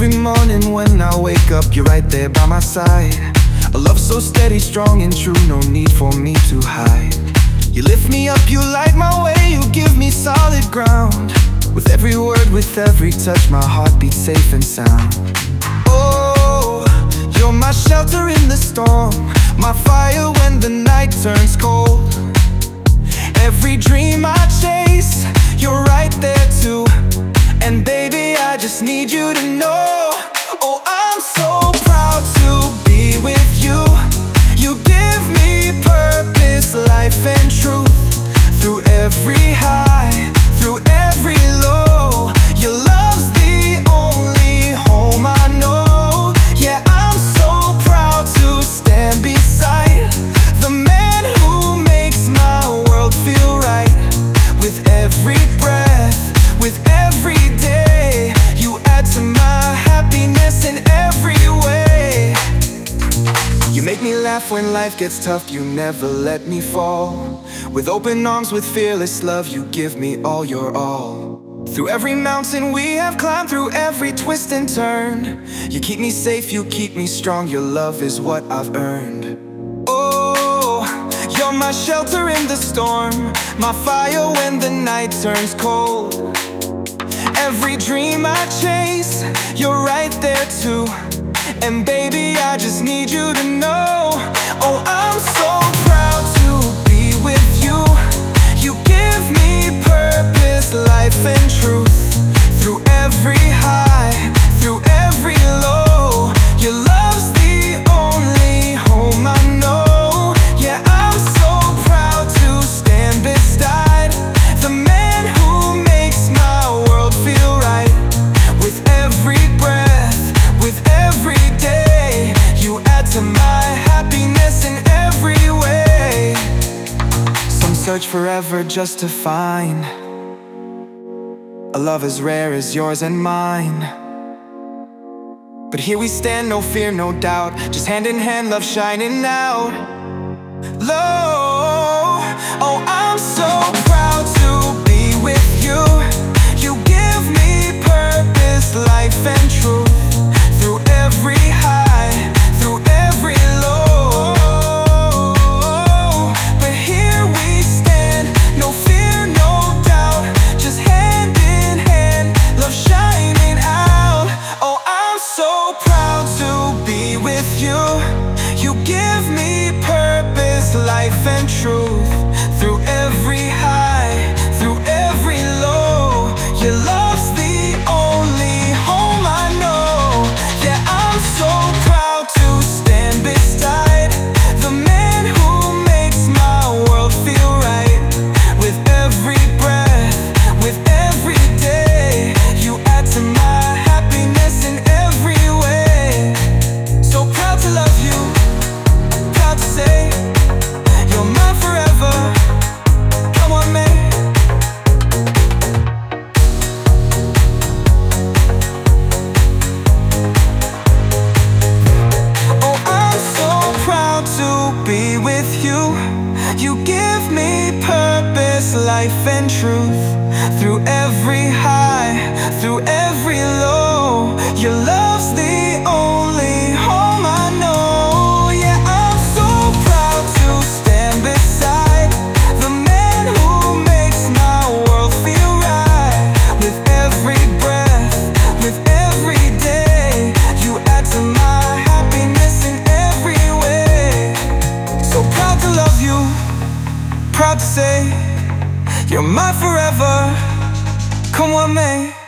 Every morning when I wake up, you're right there by my side. A love so steady, strong and true, no need for me to hide. You lift me up, you light my way, you give me solid ground. With every word, with every touch, my heart beats safe and sound. Oh, you're my shelter in the storm, my fire when the night turns cold. Every dream I chase, you're right there too. And baby, I just need you to know, oh, I'm so proud to be with you. You give me purpose, life and truth. Through every high, through every low, your love's the only home I know. Yeah, I'm so proud to stand beside the man who makes my world feel right. With every breath, with every day, you add to my happiness in every way. You make me laugh when life gets tough, you never let me fall. With open arms, with fearless love, you give me all your all. Through every mountain we have climbed, through every twist and turn, you keep me safe, you keep me strong, your love is what I've earned. Oh, you're my shelter in the storm, my fire when the night turns cold. Every dream I chase, you're right there too. And baby, I just need you to know, oh, I'm so proud to be with you. You give me purpose, life and truth. Through every high, through every low, your love's the only home I know. Yeah, I'm so proud to stand beside the man who makes my world feel right. With every breath, with every day, you add to my happiness in every way. Some search forever just to find a love as rare as yours and mine. But here we stand, no fear, no doubt, just hand in hand, love shining out. Low, oh, I'm so proud to be with you. You give me purpose, life and truth. Through every high, through every low. But here we stand, no fear, no doubt, just hand in hand, love shining out. Oh, I'm so proud to be with you. You give me purpose, life and truth. Through every high, through every low, your love's the only home I know. Yeah, I'm so proud to stand beside the man who makes my world feel right. With every breath, with every day, you add to my happiness in every way. So proud to love you, proud to say you're mine forever. Come on, man. Oh, I'm so proud to be with you. You give me purpose, life and truth. Through every high, through every low, your love's the only home I know. Yeah, I'm so proud to stand beside the man who makes my world feel right. With every breath, with every day, you add to my happiness in every way. So proud to love you, proud to say you're mine forever. Come on, man.